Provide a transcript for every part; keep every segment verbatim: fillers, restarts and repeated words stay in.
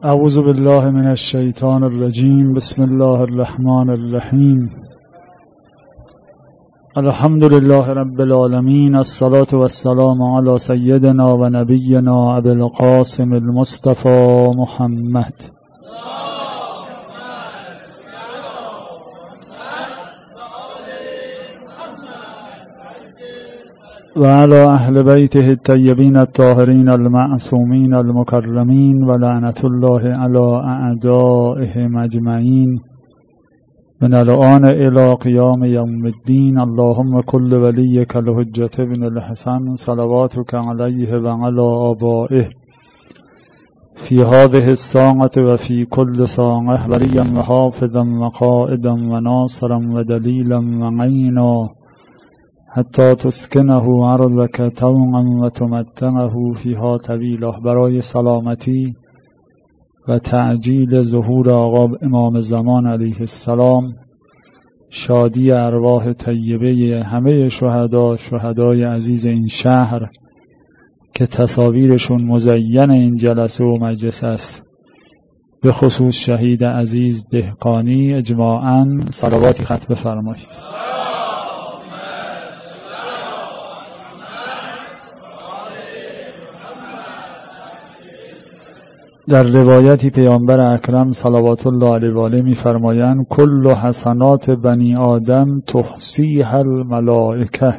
اعوذ بالله من الشیطان الرجیم. بسم الله الرحمن الرحیم. الحمد لله رب العالمین. الصلاة والسلام علی سیدنا و نبینا ابی القاسم المصطفى محمد و علی اهل بیته الطیبین الطاهرین المعصومین المکرمین و لعنت الله علی اعدائهم اجمعین من الآن الی قیام یوم الدین. اللهم کل ولیک الحجة بن الحسن صلواتک علیه و علی آبائه فی هذه الساعة و فی کل ساعة ولیا و حافظا و قائدا و ناصرا و دلیلا و عینا حتی تسکنه عرضک طوعا و تمتعه فیها طویلا. برای سلامتی و تعجیل ظهور آقا امام زمان علیه السلام، شادی ارواح طیبه همه شهدا، شهدای عزیز این شهر که تصاویرشون مزین این جلسه و مجلس است، به خصوص شهید عزیز دهقانی، اجماعاً صلواتی ختم فرمایید. در روایتی پیامبر اکرم صلوات الله علیه و آله می‌فرمایند کل حسنات بنی آدم تحصیها الملائکه.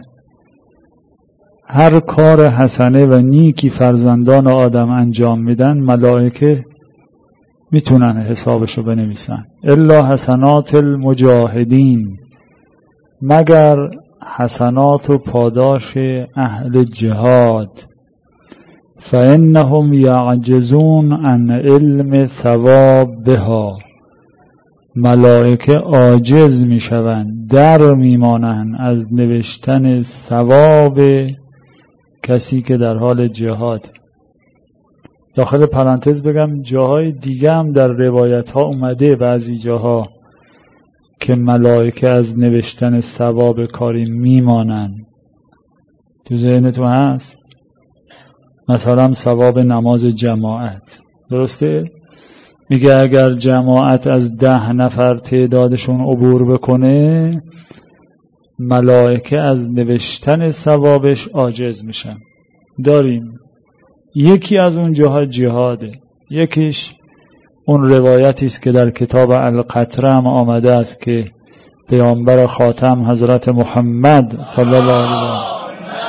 هر کار حسنه و نیکی فرزندان آدم انجام میدن، ملائکه میتونن حسابشو بنویسن. الا حسنات المجاهدین، مگر حسنات و پاداش اهل جهاد. فإنهم يعجزون عن علم ثواب بها، ملائکه عاجز میشوند، در میمانند از نوشتن ثواب کسی که در حال جهاد. داخل پرانتز بگم جاهای دیگه هم در روایت ها اومده، بعضی جاها که ملائکه از نوشتن ثواب کاری میمانند. تو ذهنتون هست؟ مثلا ثواب نماز جماعت، درسته؟ میگه اگر جماعت از ده نفر تعدادشون عبور بکنه، ملائکه از نوشتن ثوابش عاجز میشن. داریم یکی از اون جاها جهاده، یکیش اون روایتی است که در کتاب القطره هم آمده است که پیامبر خاتم حضرت محمد صلی الله علیه و آله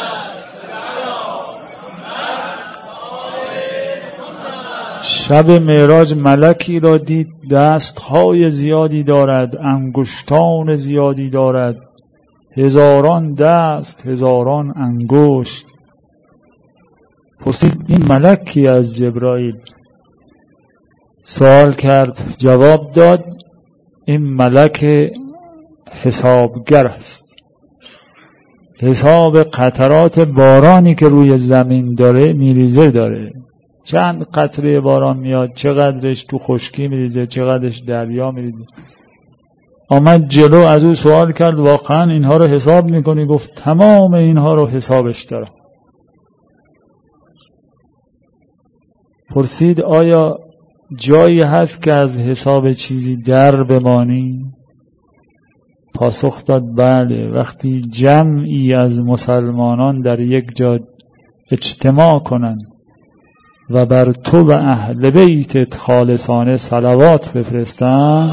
شب معراج ملکی را دید، دستهای زیادی دارد، انگشتان زیادی دارد، هزاران دست، هزاران انگشت. پرسید این ملک کی؟ از جبرائیل سوال کرد، جواب داد این ملک حسابگر است. حساب قطرات بارانی که روی زمین داره میریزه داره، چند قطره باران میاد، چقدرش تو خشکی میریزه، چقدرش دریا میریزه. آمد جلو از او سوال کرد واقعا اینها رو حساب میکنی؟ گفت تمام اینها رو حسابش دارم. پرسید آیا جایی هست که از حساب چیزی در بمانی؟ پاسخ داد بله. وقتی جمعی از مسلمانان در یک جا اجتماع کنند و بر تو و اهل بیتت خالصانه صلوات بفرستن،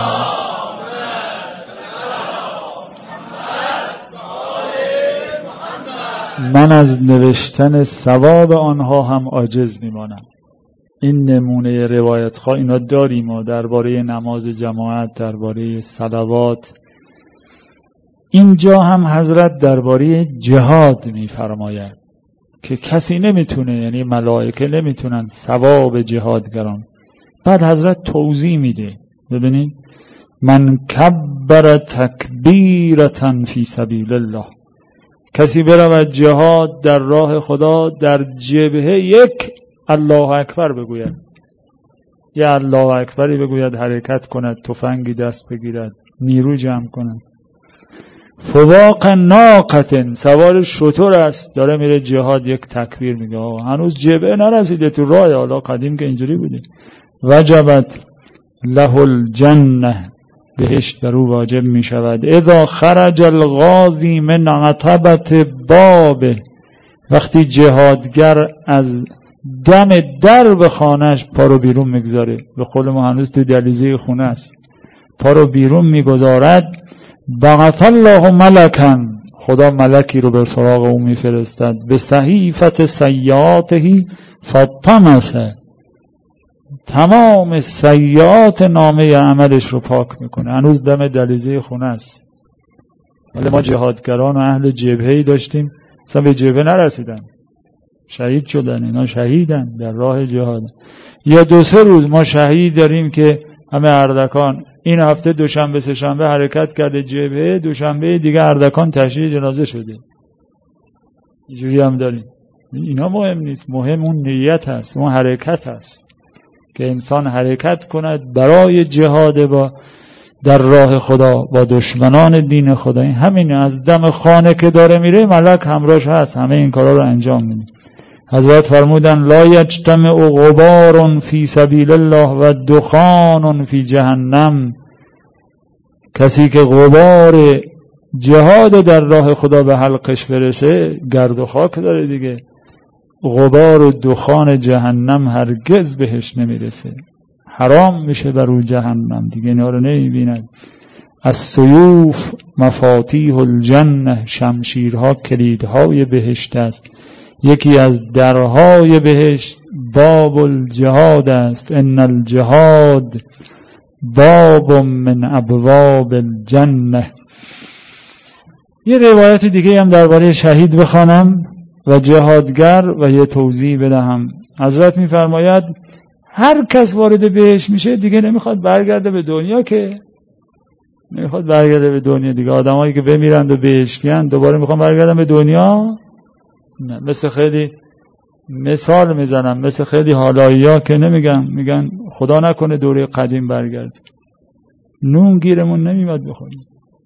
من از نوشتن ثواب آنها هم عاجز میمانم. این نمونه روایت ها اینا داریم و درباره نماز جماعت، درباره صلوات. اینجا هم حضرت درباره جهاد میفرماید که کسی نمیتونه، یعنی ملائکه نمیتونن ثواب جهادگران. بعد حضرت توضیح میده، ببینید من کبر تکبیرتن فی سبیل الله، کسی برود جهاد در راه خدا، در جبهه یک الله اکبر بگوید، یا الله اکبری بگوید، حرکت کند، تفنگی دست بگیرد، نیرو جمع کند. فواق ناقتن، سوار شتر است، داره میره جهاد، یک تکبیر میگه. هنوز جبهه نرسیده، تو راه. حالا قدیم که اینجوری بوده، وجبت له الجنه، بهشت بر او واجب می شود. اذا خرج الغازی من عتبت بابه، وقتی جهادگر از دم درب خانهش پا رو بیرون میگذاره، به قول ما هنوز تو دلیزه خونه است، پا رو بیرون میگذارد. بعث الله ملکا، خدا ملکی رو به سراغ او میفرستد. به صحیفت سیئاته فطمسه، تمام سیئات نامه عملش رو پاک میکنه. هنوز دم دلیزه خونه است. ولی ما جهادگران و اهل جبهه‌ای داشتیم اصلا به جبهه نرسیدن، شهید شدن، اینا شهیدن در راه جهاد. یا دو سه روز ما شهید داریم که همه اردکان این هفته دوشنبه سه شنبه حرکت کرده جبهه، دوشنبه دیگه اردکان تشییع جنازه شده. اینجوری هم داریم. اینا مهم نیست، مهم اون نیت هست، اون حرکت هست که انسان حرکت کند برای جهاد با در راه خدا با دشمنان دین خدا. این همین از دم خانه که داره میره ملک همراهش هست، همه این کارا رو انجام میده. حضرت فرمودن لا یجتمع غبار فی سبیل الله و دخان فی جهنم، کسی که غبار جهاد در راه خدا به حلقش برسه گرد و خاک داره دیگه، غبار و دخان جهنم هرگز بهش نمیرسه، حرام میشه بر او جهنم دیگه، اینا رو نمیبیند. از سیوف مفاتیح الجنه، شمشیرها کلیدهای بهشت است. یکی از درهای بهشت باب الجهاد است. ان الجهاد باب من ابواب الجنه. یه روایت دیگه هم درباره شهید بخوانم و جهادگر و یه توضیح بدهم. حضرت میفرماید هر کس وارد بهشت میشه دیگه نمیخواد برگرده به دنیا، که نمیخواد برگرده به دنیا دیگه. آدمایی که بمیرند و بهشتیان دوباره میخوان برگردن به دنیا؟ نه. مثل خیلی مثال میزنم، مثل خیلی حالایی ها که نمیگن، میگن خدا نکنه دوره قدیم برگرد، نون گیرمون نمیمد بخوریم،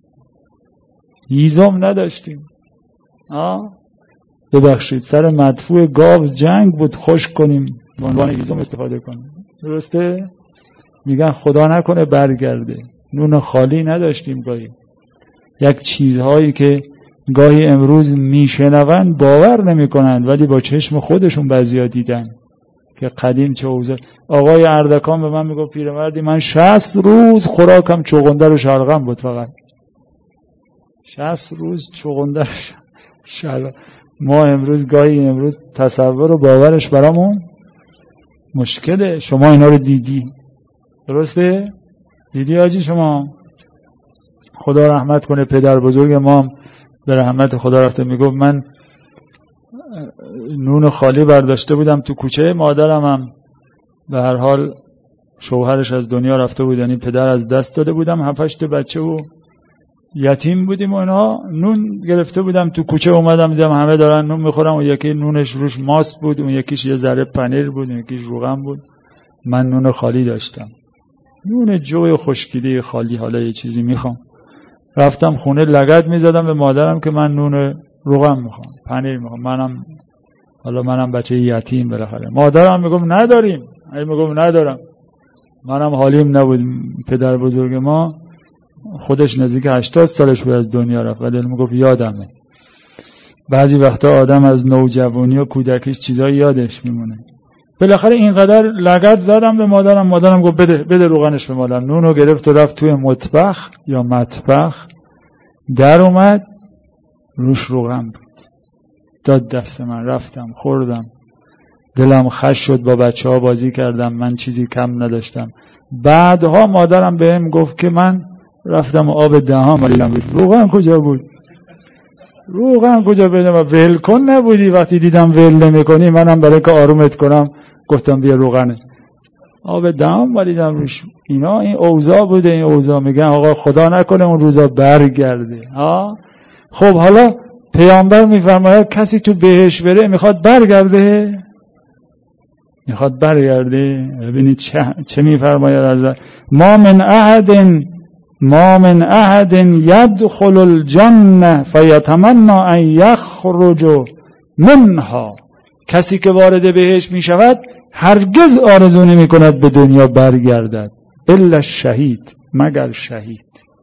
هیزم نداشتیم، آه ببخشید سر مدفوع گاو جنگ بود خوش کنیم به عنوان هیزم استفاده کنیم، درسته؟ میگن خدا نکنه برگرده، نون خالی نداشتیم. گاهی یک چیزهایی که گاهی امروز میشنون باور نمیکنن، ولی با چشم خودشون بعضیا دیدن که قدیم چه اوضاع. آقای اردکان به من میگفت پیرمردی من شصت روز خوراکم چغندر و شلغم بود، فقط شصت روز چغندر شلغم. ما امروز گاهی امروز تصور و باورش برامون مشکله. شما اینا رو دیدی، درسته؟ دیدی آجی شما؟ خدا رحمت کنه پدر بزرگ ما به رحمت خدا رفته، میگفت من نون خالی برداشته بودم تو کوچه، مادرم هم به هر حال شوهرش از دنیا رفته بود، یعنی پدر از دست داده بودم، هفت هشت بچه و یتیم بودیم و اینا، نون گرفته بودم تو کوچه، اومدم دیدم همه دارن نون میخورن و یکی نونش روش ماست بود، اون یکیش یه ذره پنیر بود، اون یکیش روغن بود، من نون خالی داشتم، نون جوی خشکیده خالی. حالا یه چیزی میخوام، رفتم خونه لگد میزدم به مادرم که من نون روغن میخوام، پنیر میخوام، منم حالا منم بچه یتیم بالاخره. مادرم میگم نداریم، ای میگم ندارم، منم حالیم نبود. پدر بزرگ ما خودش نزدیک هشتاد سالش بود از دنیا رفت، ولی میگفت یادمه. بعضی وقتا آدم از نوجوانی و کودکیش چیزایی یادش میمونه. بالاخره اینقدر لگد زدم به مادرم، مادرم گفت بده بده روغنش به مادرم. نونو گرفت و رفت توی مطبخ یا مطبخ، در اومد روش روغن بود، داد دست من، رفتم خوردم، دلم خش شد، با بچه ها بازی کردم، من چیزی کم نداشتم. بعدها مادرم بهم گفت که من رفتم آب دهان مالیدم، روغن کجا بود؟ روغن کجا بدم؟ ول کن نبودی؟ وقتی دیدم ول نمی کنی منم برای که آرومت کنم گفتم بیا روغنه، آب دهان مالیدم روش. اینا این اوضاع بوده، این اوضاع. میگن آقا خدا نکنه اون روزا برگرده. ها خب حالا پیامبر میفرماید کسی تو بهش بره میخواد برگرده، میخواد برگرده. ببینید چه, چه میفرماید از ما من احد ما من احد یدخل الجنه فیتمنى ان یخرج منها. کسی که وارد بهش میشود هرگز آرزو نمی کند به دنیا برگردد الا شهید، مگر شهید.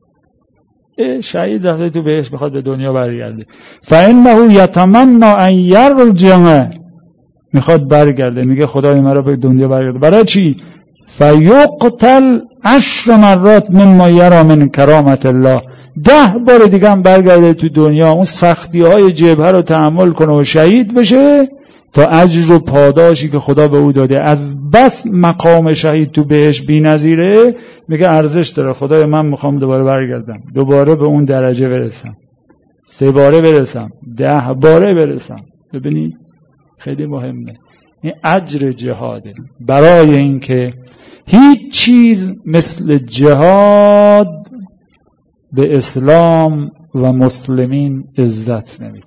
شهید رفته تو بهش میخواد به دنیا برگرده. فانه یتمنى ان یرجع، میخواد برگرده، میگه خدای مرا به دنیا برگرده. برای چی؟ فیقتل عشر مرات مما یرا من کرامت الله، ده بار دیگه هم برگرده تو دنیا، اون سختی های جبهه رو تحمل کنه و شهید بشه تا اجر و پاداشی که خدا به او داده. از بس مقام شهید تو بهش بی‌نظیره، میگه ارزش داره، خدای من میخوام دوباره برگردم، دوباره به اون درجه برسم، سه باره برسم، ده باره برسم. ببینید خیلی مهمه این اجر جهاده. برای اینکه هیچ چیز مثل جهاد به اسلام و مسلمین عزت نمیده.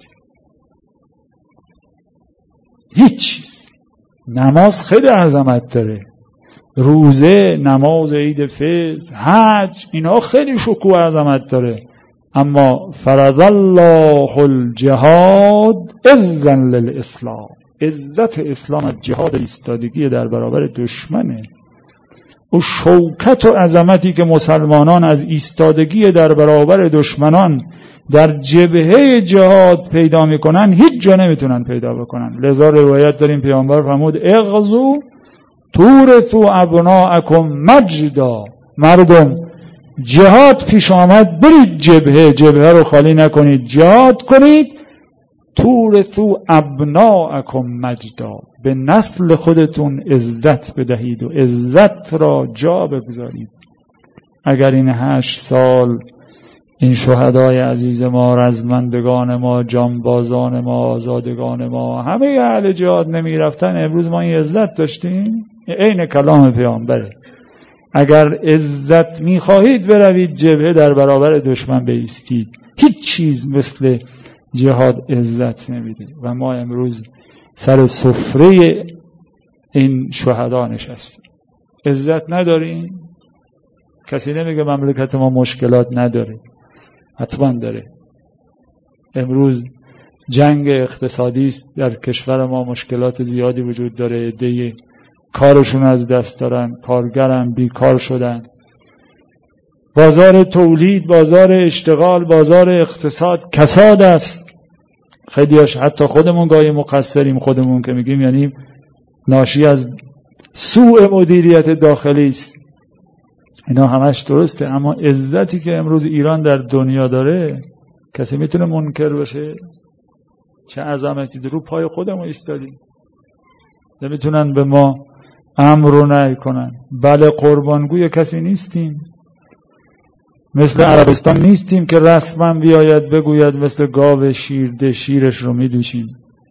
هیچ چیز. نماز خیلی عظمت داره، روزه، نماز عید فطر، حج، اینا خیلی شکوه و عظمت داره، اما فرض الله الجهاد عزا للاسلام، عزت اسلام از جهاد ایستادگی در برابر دشمنه. و شوکت و عظمتی که مسلمانان از ایستادگی در برابر دشمنان در جبهه جهاد پیدا میکنن هیچ جا نمیتونن پیدا بکنن. لذا روایت داریم پیامبر فرمود اغزو تورثوا ابناءکم مجدا، مردم جهاد پیش آمد برید جبهه، جبهه رو خالی نکنید، جهاد کنید. تورثوا ابناءکم مجدا، به نسل خودتون عزت بدهید و عزت را جا بگذارید. اگر این هشت سال این شهدای عزیز ما، رزمندگان ما، جانبازان ما، آزادگان ما، همه اهل جهاد نمی رفتن، امروز ما این عزت داشتیم؟ عین کلام پیامبره. اگر عزت می خواهید بروید جبهه در برابر دشمن بایستید. هیچ چیز مثل جهاد عزت نمیده و ما امروز سر سفره این شهدا نشستیم. عزت نداریم؟ کسی نمیگه مملکت ما مشکلات نداره، حتما داره. امروز جنگ اقتصادی است در کشور ما، مشکلات زیادی وجود داره، عده‌ای کارشون از دست دارن، کارگرن، بیکار شدن. بازار تولید، بازار اشتغال، بازار اقتصاد کساد است. خیلیاش حتی خودمون گاهی مقصریم، خودمون که میگیم، یعنی ناشی از سوء مدیریت داخلی است. اینا همش درسته، اما عزتی که امروز ایران در دنیا داره کسی میتونه منکر بشه؟ چه عظمتی رو پای خودمون ایستادیم، نمیتونن به ما امر و نهی کنن. بله قربانگوی کسی نیستیم، مثل عربستان نیستیم که رسما بیاید بگوید مثل گاو شیرده شیرش رو میدوشیم،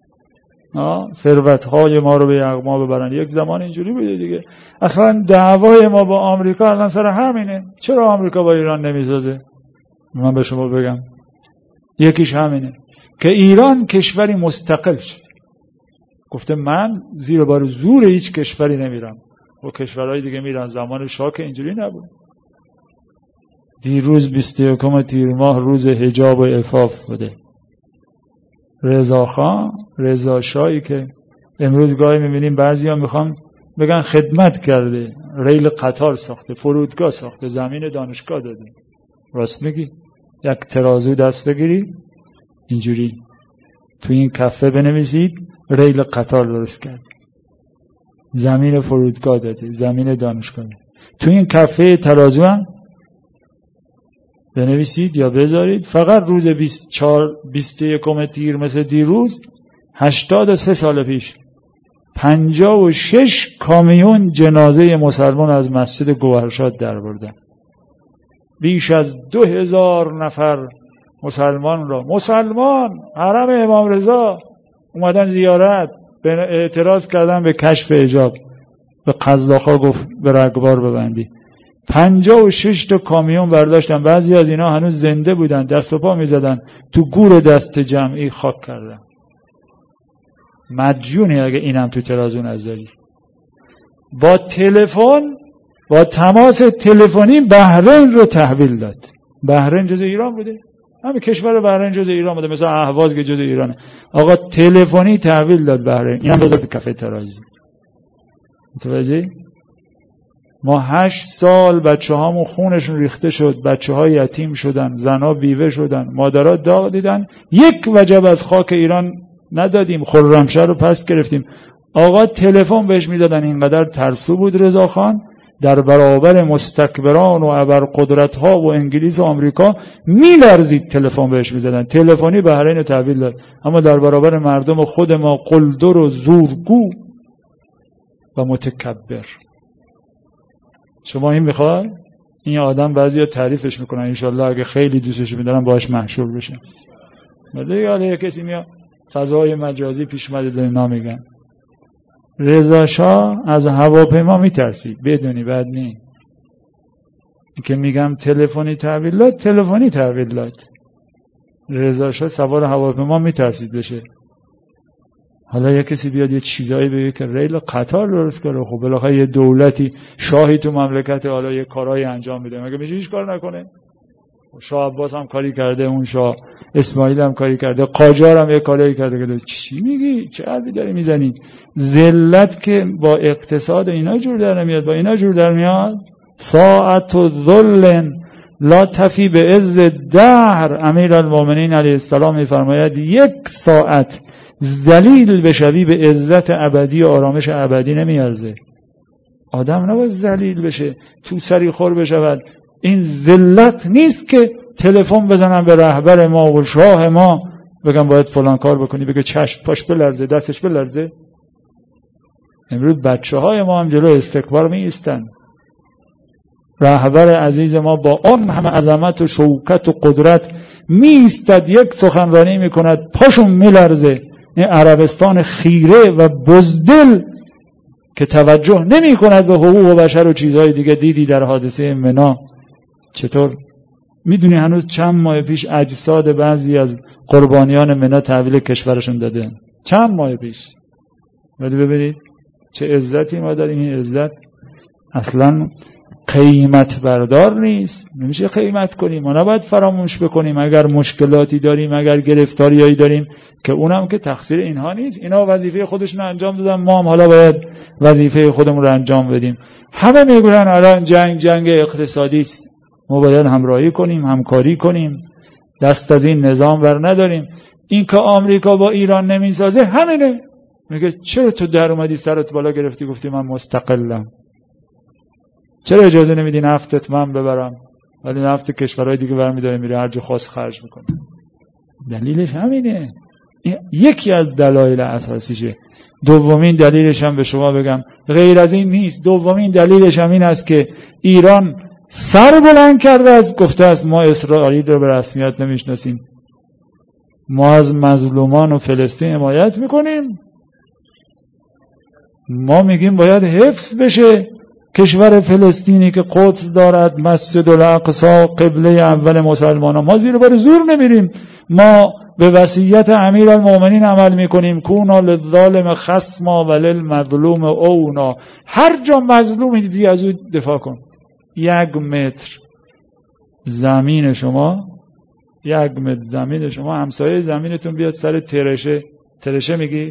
ثروت‌های ما رو به یغما ببرن. یک زمان اینجوری بوده دیگه. اصلا دعوای ما با آمریکا الان سر همینه. چرا آمریکا با ایران نمیسازه؟ من به شما بگم یکیش همینه که ایران کشوری مستقل شد، گفته من زیر بار زور هیچ کشوری نمیرم و کشورهای دیگه میرن. زمان شاه که اینجوری نبود. دیروز بیست و یکم تیر ماه روز حجاب و عفاف بوده. رضا خان، رضا شاهی که امروز گاهی میبینیم بعضی ها میخوان بگن خدمت کرده، ریل قطار ساخته، فرودگاه ساخته، زمین دانشگاه داده. راست میگی؟ یک ترازو دست بگیری اینجوری تو این کفه بنویسید ریل قطار درست کرد، زمین فرودگاه داده، زمین دانشگاه داده. تو این کفه ترازو هم بنویسید یا بذارید فقط روز بیست و چهار بیست و یک تیر مثل دیروز هشتاد و سه سال پیش پنجاه و شش کامیون جنازه مسلمان از مسجد گوهرشاد در بردن. بیش از دو هزار نفر مسلمان را، مسلمان حرم امام رضا اومدن زیارت، به اعتراض کردن به کشف حجاب. به قزاق‌ها گفت به رگبار ببندی. پنجاه و شش تا کامیون برداشتن. بعضی از اینا هنوز زنده بودن، دست و پا میزدن، تو گور دست جمعی خاک کردن. مدیونی اگه اینم تو ترازو نذاری. با تلفن، با تماس تلفنی بحرین رو تحویل داد. بحرین جز ایران بوده، همه کشور بحرین جز ایران بوده، مثلا اهواز که جز ایرانه. آقا تلفنی تحویل داد بحرین، اینم بذار تو کافه ترازو. متوجه؟ ما هشت سال بچه هامون خونشون ریخته شد، بچه ها یتیم شدن، زنها بیوه شدن، مادرها داغ دیدن، یک وجب از خاک ایران ندادیم، خرمشهر رو پس گرفتیم. آقا تلفن بهش میزدن، اینقدر ترسو بود رضاخان در برابر مستکبران و ابرقدرت ها و انگلیس و آمریکا میلرزید. تلفن بهش میزدن، تلفنی بحرین تحویل داد، اما در برابر مردم خود ما قلدر و زورگو و متکبر. شما این میخواد؟ این آدم بعضیا تعریفش میکنن، انشالله اگه خیلی دوستش میدارن باهاش محشور بشه. ولی حالا کسی میاد فضای مجازی پیش اومده داره نامیگن. رضا شاه از هواپیما میترسید، بدونی بعد نی که میگم تلفنی تحویل داد، تلفنی تحویل داد. رضا شاه سوار هواپیما میترسید بشه. حالا یه کسی بیاد یه چیزایی بگه که ریل قطار درست کنه، خب بالاخره یه دولتی شاهی تو مملکت حالا یه کارایی انجام میده، مگه میشه هیچ کار نکنه؟ شاه عباس هم کاری کرده، اون شاه اسماعیل هم کاری کرده، قاجار هم یه کاری کرده. که چی میگی؟ چه حرفی داری میزنی؟ ذلت که با اقتصاد اینا جور در نمیاد، با اینا جور در میاد. ساعت و ذل لا تفی به عز دهر. امیرالمومنین علیه السلام میفرماید یک ساعت ذلیل بشوی به عزت ابدی و آرامش ابدی نمیارزه. آدم نباید ذلیل بشه، تو سری خور بشود. این ذلت نیست که تلفن بزنم به رهبر ما و شاه ما بگم باید فلان کار بکنی، بگه چشم، پاش بلرزه، دستش بلرزه. امروز بچه های ما هم جلو استکبار می ایستن. رهبر عزیز ما با آن همه عظمت و شوکت و قدرت می ایستد، یک سخنرانی می کند، پاشون می لرزه. این عربستان خیره و بزدل که توجه نمی کند به حقوق بشر و چیزهای دیگه. دیدی در حادثه منا چطور؟ میدونی هنوز چند ماه پیش اجساد بعضی از قربانیان منا تحویل کشورشون داده، چند ماه پیش. ولی ببینید چه عزتی ما داریم. این عزت اصلا قیمت بردار نیست، نمیشه قیمت کنیم. ما نباید فراموش بکنیم اگر مشکلاتی داریم، اگر گرفتاریایی داریم، که اونم که تقصیر اینها نیست. اینا وظیفه خودشون انجام دادن، ما هم حالا باید وظیفه خودمون رو انجام بدیم. همه میگن الان جنگ جنگ اقتصادی است، ما باید همراهی کنیم، همکاری کنیم، دست از این نظام بر نداریم. این که آمریکا با ایران نمیسازه همینه. میگه چرا تو در اومدی سرت بالا گرفتی گفتی من مستقلم؟ چرا اجازه نمیدی نفتت من ببرم، ولی نفت کشورهای دیگه برمی‌داره میره هر جا خواست خرج میکنه؟ دلیلش همینه. یکی از دلایل اساسیشه. دومین دلیلش هم به شما بگم غیر از این نیست. دومین دلیلش هم این است که ایران سر بلند کرده است، گفته است ما اسرائیل رو به رسمیت نمیشناسیم، ما از مظلومان و فلسطین حمایت میکنیم، ما میگیم باید حفظ بشه کشور فلسطینی که قدس دارد، مسجد الاقصی قبله اول مسلمانان. ما زیر بار زور نمیریم، ما به وصیت امیرالمومنین عمل میکنیم. کونا للظالم خصما وللمظلوم اونا. هر جا مظلوم دیدی از او دفاع کن. یک متر زمین شما، یک متر زمین شما، همسایه زمینتون بیاد سر ترشه، ترشه میگی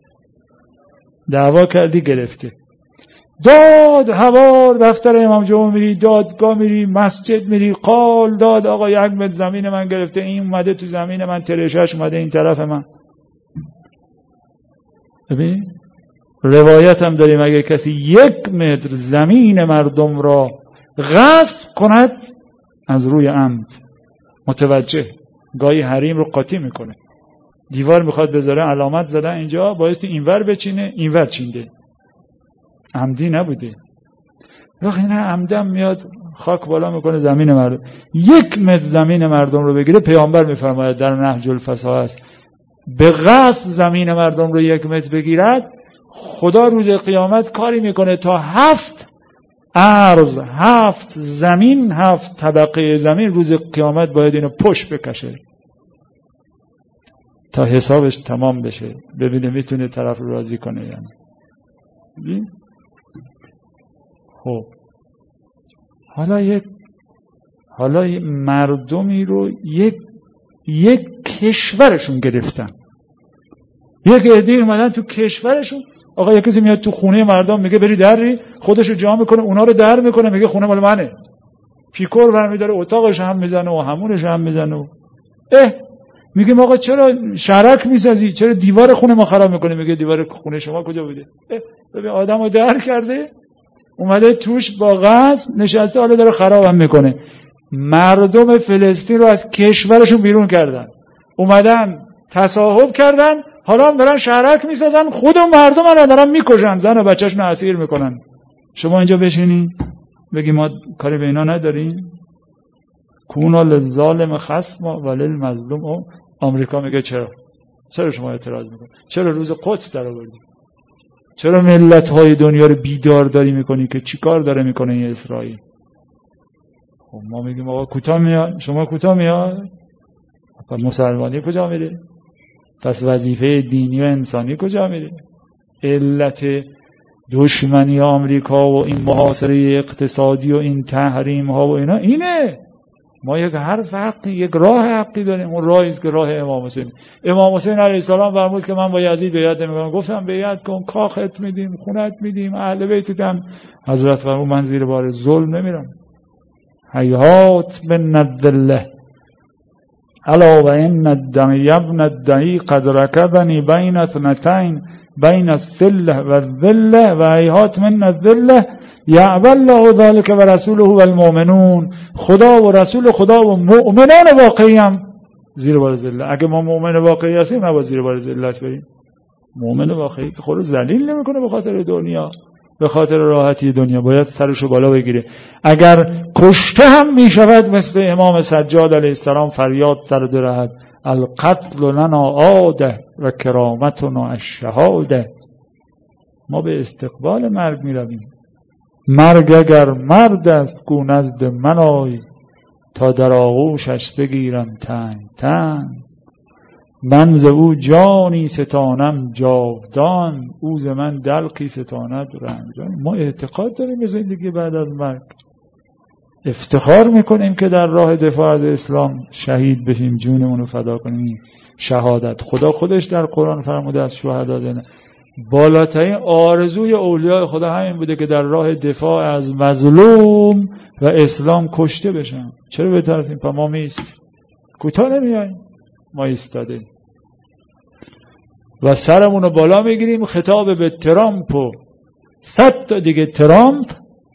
دعوا کردی گرفته، داد هوار، دفتر امام جمعه میری، دادگاه میری، مسجد میری، قال داد آقا یک متر زمین من گرفته، این اومده تو زمین من، ترشهش اومده این طرف من. ببین روایت هم داریم اگه کسی یک متر زمین مردم را غصب کند از روی عمد، متوجه، گاهی حریم رو قاطی میکنه، دیوار میخواد بذاره علامت زدن اینجا بایستی اینور بچینه، اینور چینده، عمدی نبوده. وقتی نه عمدم میاد خاک بالا میکنه زمین مردم. یک متر زمین مردم رو بگیره، پیامبر میفرماید در نهج الفصاحه است، به غصب زمین مردم رو یک متر بگیرد، خدا روز قیامت کاری میکنه تا هفت عرض، هفت زمین، هفت طبقه زمین روز قیامت باید اینو پشت بکشه تا حسابش تمام بشه، ببینه میتونه طرف رو راضی کنه یا نه. خب حالا یک حالا یک مردمی رو یک یک کشورشون گرفتن، یک عده اومدن تو کشورشون آقا یه کسی میاد تو خونه مردم میگه بری دری، خودشو جا میکنه اونا رو در میکنه میگه خونه مال منه، پیکور برمی‌داره اتاقش هم میزنه و همونش هم میزنه. اه میگه آقا چرا شرک میسازی، چرا دیوار خونه ما خراب میکنی؟ میگه دیوار خونه شما کجا بوده؟ ببین آدمو در کرده اومده توش با غصب نشسته، حالا داره خرابم میکنه. مردم فلسطین رو از کشورشون بیرون کردن، اومدن تصاحب کردن، حالا هم دارن شرک میسازن، خود مردم هم دارن میکشن، زن و بچه‌شون رو اسیر میکنن. شما اینجا بشینین بگی ما کاری به اینا نداریم؟ کونا للظالم خصما وللمظلوم. آمریکا میگه چرا؟ چرا شما اعتراض میکنید؟ چرا روز قدس در آوردید؟ چرا ملت‌های دنیا رو بیدار داری میکنی که چیکار داره میکنه این اسرائیل؟ خب ما میگیم آقا کوتاه میاد، شما کوتاه میاد، پس مسلمانی کجا میره؟ پس وظیفه دینی و انسانی کجا میره؟ علت دشمنی آمریکا و این محاصره اقتصادی و این تحریم ها و اینا اینه. ما یک حرف حقی، یک راه حقی داریم، اون راهی است که راه امام حسین. امام حسین علیه السلام فرمود که من با یزید بیعت نمی‌کنم. گفتم بیعت کن، کاخت میدیم، خونت میدیم، اهل بیتت هم. حضرت فرمود من زیر بار ظلم نمیرم. هیهات من الذله الا و ان الدمی ابن الدعی قد رکبنی بین اثنتین بین السله و الذله و هیهات من الذله یعبی الله ذلك و رسوله و المؤمنون. خدا و رسول خدا و مؤمنان واقعی هم زیر بار ذله. اگه ما مؤمن واقعی هستیم ما با زیر بار ذلت بریم. مؤمن واقعی که خود ذلیل نمیکنه به خاطر دنیا، به خاطر راحتی دنیا، باید سرشو بالا بگیره. اگر کشته هم میشود مثل امام سجاد علیه السلام فریاد سر درهد القتل لنا عاده و کرامتنا الشهاده. ما به استقبال مرگ میرویم. مرگ اگر مرد است گو نزد من آی، تا در آغوشش بگیرم تنگ تنگ. من ز او جانی ستانم جاودان، او ز من دلقی ستاند رنجان. ما اعتقاد داریم به زندگی بعد از مرگ، افتخار میکنیم که در راه دفاع از اسلام شهید بشیم، جونمون رو فدا کنیم. شهادت خدا خودش در قرآن فرموده از شهدا دادن. بالاترین آرزوی اولیاء خدا همین بوده که در راه دفاع از مظلوم و اسلام کشته بشن. چرا بترسیم؟ پا ما میستیم، کوتاه نمیاییم، ما ایستاده و سرمون رو بالا میگیریم. خطاب به ترامپ و صد تا دیگه ترامپ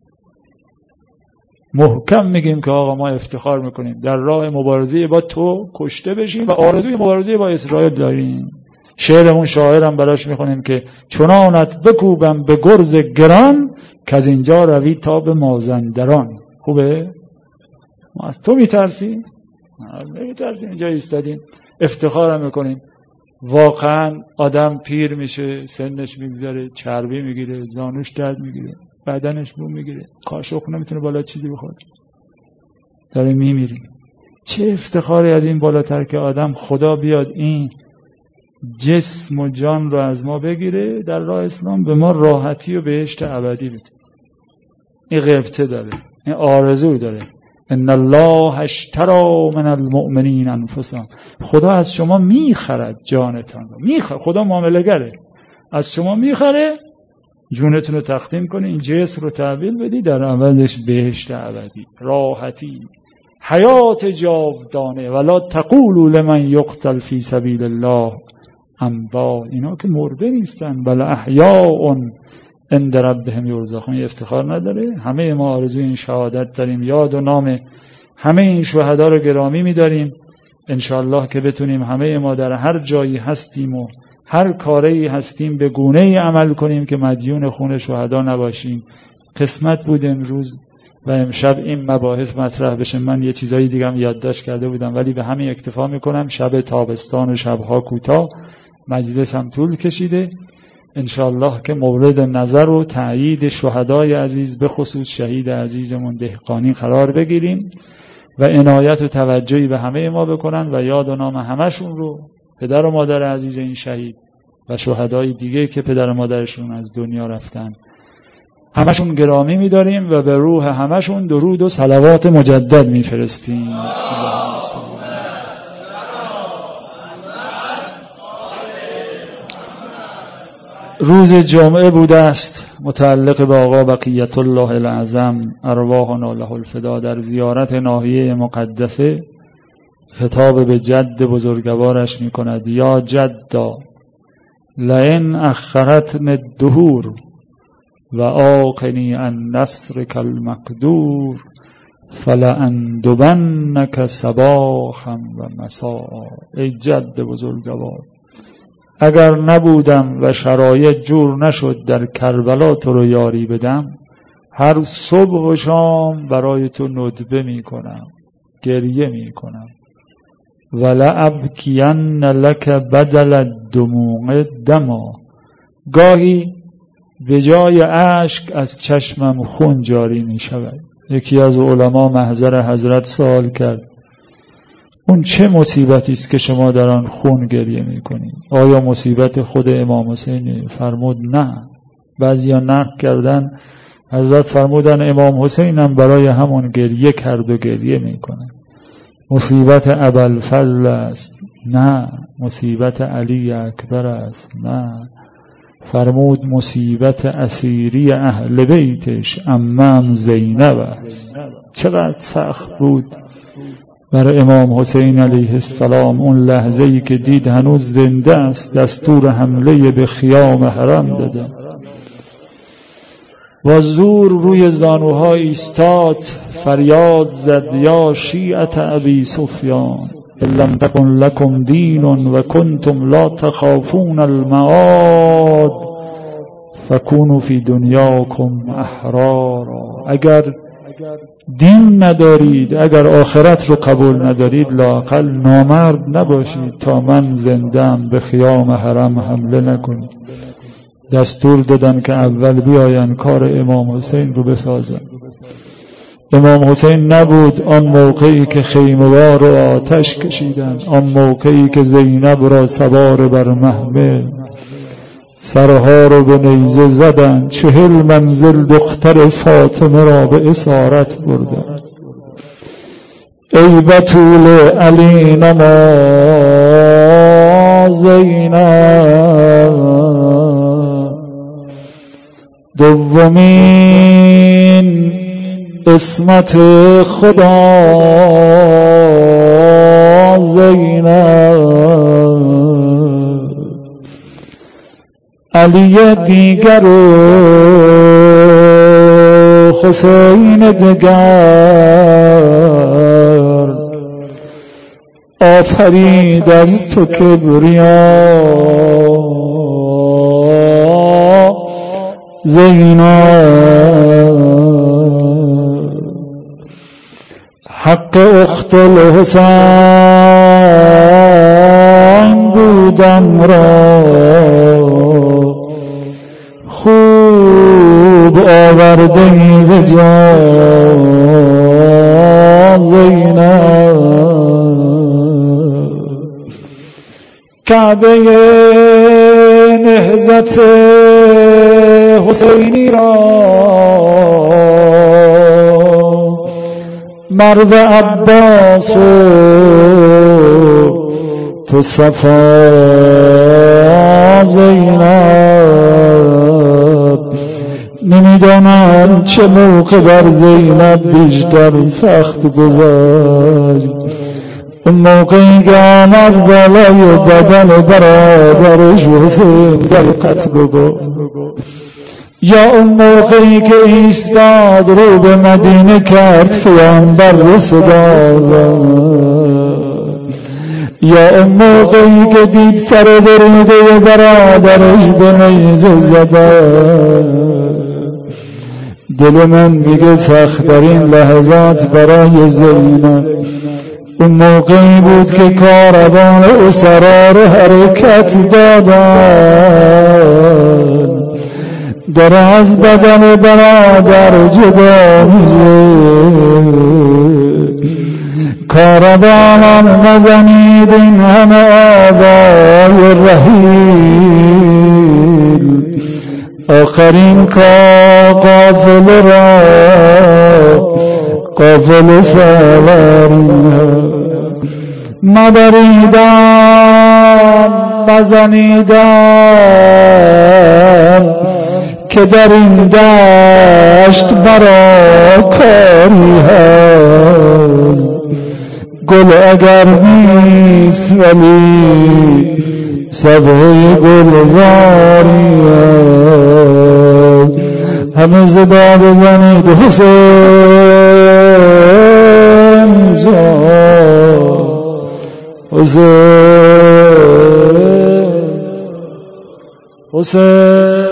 محکم میگیم که آقا ما افتخار میکنیم در راه مبارزه با تو کشته بشیم و آرزوی مبارزه با اسرائیل داریم. شعرمون شاعرم براش میخونیم که چنانت بکوبم به گرز گران، که از اینجا روی تا به مازندران. خوبه؟ ما از تو میترسیم؟ نمیترسیم، اینجا ایستادیم افتخار میکنیم. واقعا آدم پیر میشه، سنش میگذره، چربی میگیره، زانوش درد میگیره، بدنش بو میگیره، قاشق نمیتونه بالا چیزی بخوره، داره میمیریم. چه افتخاری از این بالاتر که آدم خدا بیاد این جسم و جان رو از ما بگیره در راه اسلام، به ما راحتی و بهشت ابدی بده. این غبطه داره، این آرزو داره. ان الله اشتری من المؤمنین انفسهم. خدا از شما میخرد جانتان رو، میخرد. خدا معامله گره، از شما میخره جونتون رو تقدیم کنه، این جسم رو تحویل بدی، در عوضش بهشت ابدی، راحتی، حیات جاودانه. ولا تقولوا لمن یقتل فی سبیل الله اموات. اینا که مرده نیستن، بل احیاء عند ربهم یرزقون. افتخار نداره؟ همه ما آرزوی این شهادت داریم، یاد و نام همه این شهدا رو گرامی می‌داریم. انشاءالله که بتونیم همه ما در هر جایی هستیم و هر کاری هستیم به گونه‌ای عمل کنیم که مدیون خون شهدا نباشیم. قسمت بود امروز و امشب این مباحث مطرح بشه. من یه چیزایی دیگه هم یادداشت کرده بودم ولی به همین اکتفا میکنم. شب تابستان و شبها کوتاه، مجلس هم طول کشیده. انشاءالله که مورد نظر و تأیید شهدای عزیز به خصوص شهید عزیزمون دهقانی قرار بگیریم و عنایت و توجهی به همه ما بکنن و یاد و نام همشون رو، پدر و مادر عزیز این شهید و شهدای دیگه که پدر و مادرشون از دنیا رفتن، همشون گرامی می‌داریم و به روح همشون درود و صلوات مجدد می‌فرستیم. روز جمعه بوده است متعلق به آقا بقیت الله العظم ارواحنا له الفدا در زیارت ناحیه مقدسه خطاب به جد بزرگوارش می کند: یا جدا لئن اخرتن الدهور و آقنی عن نصرک المقدور فلأندبنک صباحا و مساء. ای جد بزرگوار، اگر نبودم و شرایط جور نشد در کربلا تو رو یاری بدم، هر صبح و شام برای تو ندبه می کنم، گریه می کنم. ولأبکین لک بدل الدموع دما، گاهی به جای اشک از چشمم خون جاری می شود. یکی از علما محضر حضرت سوال کرد: اون چه مصیبتی است که شما در آن خون گریه می کنید؟ آیا مصیبت خود امام حسین؟ فرمود نه. بعضیا نقد کردن، حضرت فرمودن امام حسین هم برای همون گریه کرد و گریه می کند. مصیبت ابوالفضل است؟ نه. مصیبت علی اکبر است؟ نه. فرمود مصیبت اسیری اهل بیتش عمم زینب است. چقدر سخت بود برای امام حسین علیه السلام اون لحظه ای که دید هنوز زنده است، دستور حمله به خیام حرم داده. با زور روی زانوها ایستاد، فریاد زد: یا شیعة ابی سفیان لم تکن لکم دین و کنتم لا تخافون المعاد فکونوا فی دنیاکم احرارا. اگر دین ندارید، اگر آخرت رو قبول ندارید، لااقل نامرد نباشید تا من زندم به خیام حرم حمله نکنید. دستور دادن که اول بیاین کار امام حسین رو بسازن. امام حسین نبود آن موقعی که خیمه‌ها رو آتش کشیدن، آن موقعی که زینب را سوار بر محمل سرها رو به نیزه زدن، چهل منزل دختر فاطمه را به اسارت بردن. ای بتول علی نما زینب، دومین اسمت خدا زینب، علی دیگر حسین دیگر، آفرید از تو کبریا زینب. حق اخت الحسین بودم را خوب آوردهی به جا زینب. کعبه نهضت حسینی را مرو عباس تو صفا زینب. نمیدانم چه موقع بر زینب بیشتر سخت گذشت، اون موقعی که آمد بالای بدن برادرش حسین در قتل بود، یا اون موقعی که ایستاد رو به مدینه کرد پیامبر رو صدا زد، یا اون موقعی که دید سر بریده برادرش به نیزه زده. دل من میگه سخت‌ترین لحظات برای زینب اون موقعی بود که کاروان اسرا رو حرکت دادن، در از بدن برادر جدا میشه. کاروان نزنید این همه آبای رحیل، آخرین کا قافل را قافل سواری. مبریدم مزنیدم که در این دشت برا کاری هست. گل اگر نیست ولی صبح گلزاری هست. همه زدا بزنید حسین جان، حسین حسین